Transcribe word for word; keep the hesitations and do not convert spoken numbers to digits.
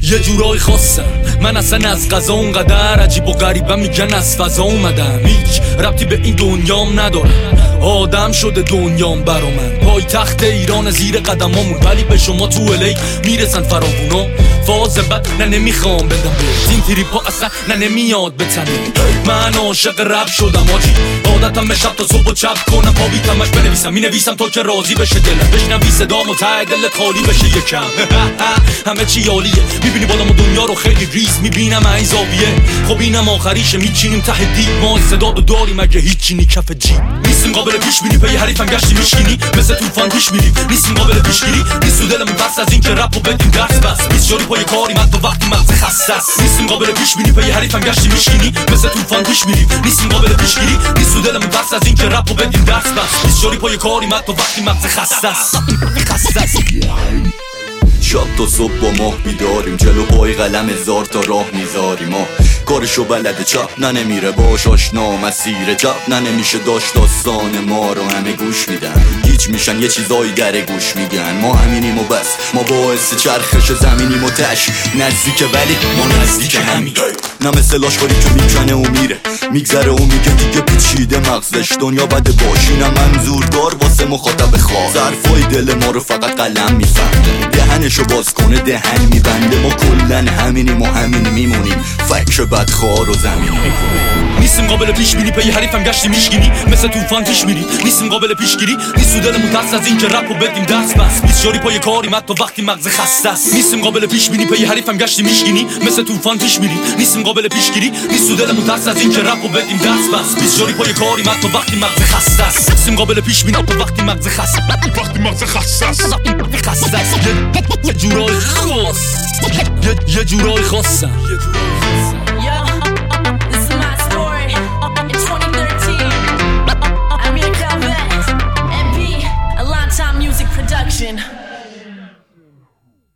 یه جورای خاصم من اصلا از قضا اونقدر عجیب و غریبم، میگن از فضا اومدم. هیچ ربطی به این دنیام ندارم، آدم شده دنیام برا من. پای تخت ایران زیر قدمامون، ولی به شما تو الی میرسن فراوونا. فاز بد نه نمیخوام بدم به این تریپا، اصلا نه نمیاد بتنه. من عاشق رپ شدم آجی، عادتم به شب تا صبح و چپ کنم پا بیتمش بنویسم. مینویسم تا که راضی بشه دلم، بشنوی صدامو ته دلت خالی بشه یکم. همه چی عالیه، میبینی بالامو دنیا رو خیلی ریز میبینم این زاویه. خب اینم آخریشه، میچینیم ته دیگ ما صدا رو داریم اگه هیچی نی کف جیب. نیستیم قابل پیش بینی، پی حریفم گشتی میشکینی مثل طوفان پیش میریم. نیستیم قابل پیشگیری، نیست تو دلمون بس از این که رپو بدیم درس بس. نیست جوری پای کاری من تو وقتی مغز خسته است. نیستیم قابل پیش بینی، پی حریفم گشتی میشکینی مثل طوفان پیش میریم. نیستیم قابل پیشگیری، نیست تو دلمون بس از این که رپو بدیم درس بس. نیست جوری پای کاری من تو وقتی مغز خسته است. خسته است. شب تا صبح با ماه بیداریم، جلو پای قلم هزار تا راه میذاریم. ما کارشو بلده چپ نه نمیره باش آشنا، مسیر چپ نه نمیشه داشت. داستان ما رو همه گوش میدن، گیج میشن یه چیزایی در گوش میگن. ما همینیم و بس، ما باعث چرخش زمینیم و تش نزدیک، ولی ما نزدیک همین. نه مثل لاشخوری که میکنه و میره، میگذره و میگه دیگه پیچیده مغزش. دنیا بده باشی نه منظور دار واسه مخاطب خواه. ظرفای دل ما رو فقط قلم میفهمه، دهنشو باز کنه دهن میبنده. ما کلن همینیم و همین میمونیم، فکر بدخوار و زمین میکنیم. نیستیم قابل پیش بینی، پی حریفم گشتی میشگینی مثل طوفان پیش میری. نیستیم قابل پیشگیری، نیست تو دلمون ترس از این که رپو بدیم درس بس. بیچاری پای کاری من تو وقتی مغز خسته است. نیستیم قابل پیش بینی، پی حریفم گشتی میشگینی مثل طوفان پیش میری. نیستیم قابل پیشگیری، نیست تو دلمون ترس از این که رپو بدیم درس بس. بیچاری پای کاری من تو وقتی مغز خسته است. نیستیم قابل پیش بینی تو وقتی مغز خسته وقتی مغز خسته است. خسته است. یه جورای خاص، یه جورای خاصم.